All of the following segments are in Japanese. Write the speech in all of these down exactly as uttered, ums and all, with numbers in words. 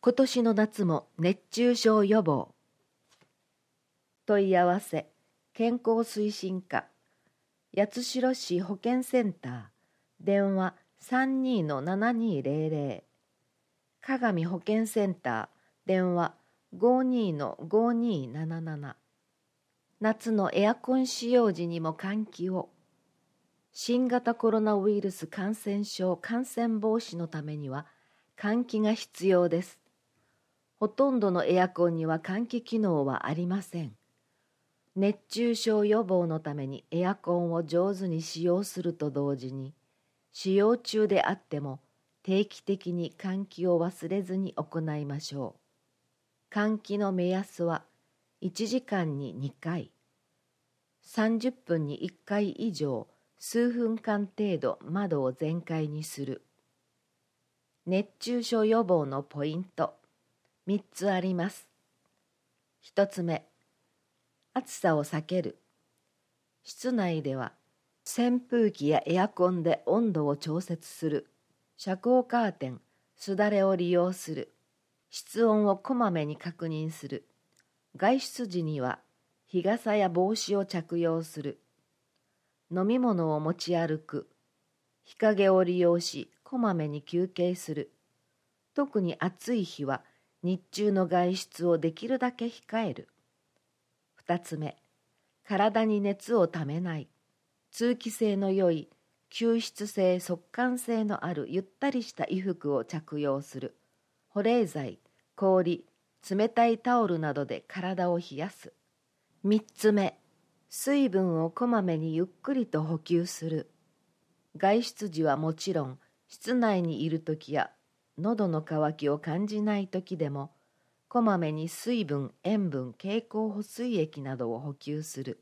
今年の夏も熱中症予防。問い合わせ、健康推進課、八代市保健センター、電話 さんにーのななにーぜろぜろ、鏡保健センター、電話 ごーにーのごーにーなななな。夏のエアコン使用時にも換気を。新型コロナウイルス感染症感染防止のためには換気が必要です。ほとんどのエアコンには換気機能はありません。熱中症予防のためにエアコンを上手に使用すると同時に、使用中であっても定期的に換気を忘れずに行いましょう。換気の目安はいちじかんににかい、さんじゅっぷんにいっかい以上、数分間程度窓を全開にする。熱中症予防のポイント、みっつあります。ひとつめ、暑さを避ける。室内では扇風機やエアコンで温度を調節する。遮光カーテン、すだれを利用する。室温をこまめに確認する。外出時には日傘や帽子を着用する。飲み物を持ち歩く。日陰を利用し、こまめに休憩する。特に暑い日は日中の外出をできるだけ控える。二つ目、体に熱をためない。通気性の良い、吸湿性、速乾性のあるゆったりした衣服を着用する。保冷剤、氷、冷たいタオルなどで体を冷やす。三つ目、水分をこまめにゆっくりと補給する。外出時はもちろん、室内にいるときや喉の渇きを感じないときでも、こまめに水分、塩分、経口補水液などを補給する。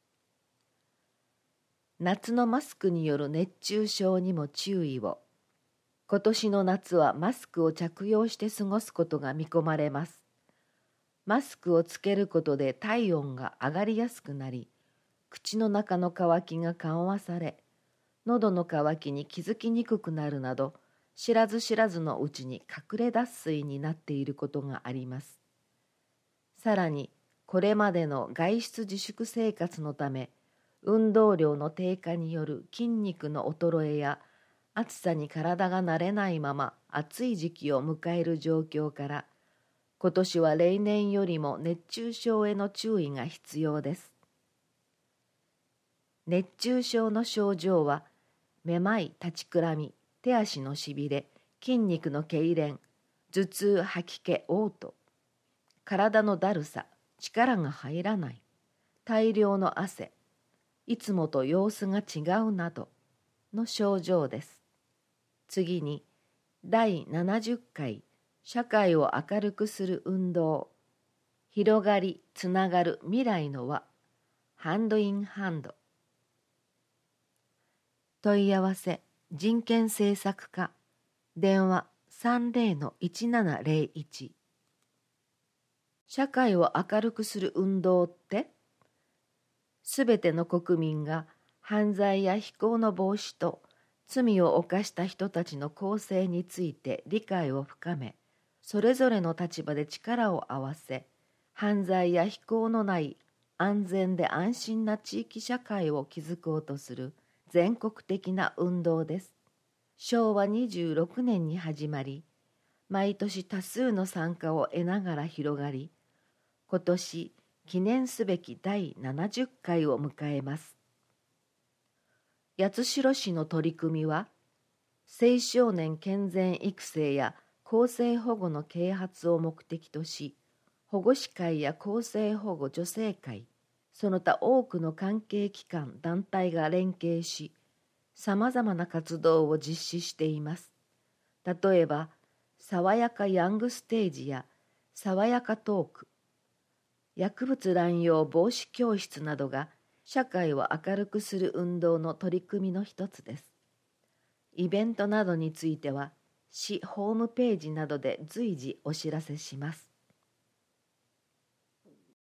夏のマスクによる熱中症にも注意を。今年の夏はマスクを着用して過ごすことが見込まれます。マスクをつけることで体温が上がりやすくなり、口の中の渇きが緩和され、喉の渇きに気づきにくくなるなど、知らず知らずのうちに隠れ脱水になっていることがあります。さらに、これまでの外出自粛生活のため、運動量の低下による筋肉の衰えや、暑さに体が慣れないまま暑い時期を迎える状況から、今年は例年よりも熱中症への注意が必要です。熱中症の症状は、めまい、立ちくらみ、手足のしびれ、筋肉の痙攣、頭痛、吐き気、嘔吐、体のだるさ、力が入らない、大量の汗、いつもと様子が違うなどの症状です。次に、だいななじゅっかい、社会を明るくする運動、広がり、つながる未来の輪、ハンドインハンド。問い合わせ、人権政策課、電話 さんぜろのいちななぜろいち。社会を明るくする運動って、すべての国民が犯罪や非行の防止と罪を犯した人たちの更生について理解を深め、それぞれの立場で力を合わせ、犯罪や非行のない安全で安心な地域社会を築こうとする全国的な運動です。しょうわにじゅうろくねんに始まり、毎年多数の参加を得ながら広がり、今年記念すべきだいななじゅっかいを迎えます。八代市の取り組みは、青少年健全育成や更生保護の啓発を目的とし、保護司会や更生保護助成会、その他多くの関係機関・団体が連携し、さまざまな活動を実施しています。例えば、さわやかヤングステージやさわやかトーク、薬物乱用防止教室などが社会を明るくする運動の取り組みの一つです。イベントなどについては、市ホームページなどで随時お知らせします。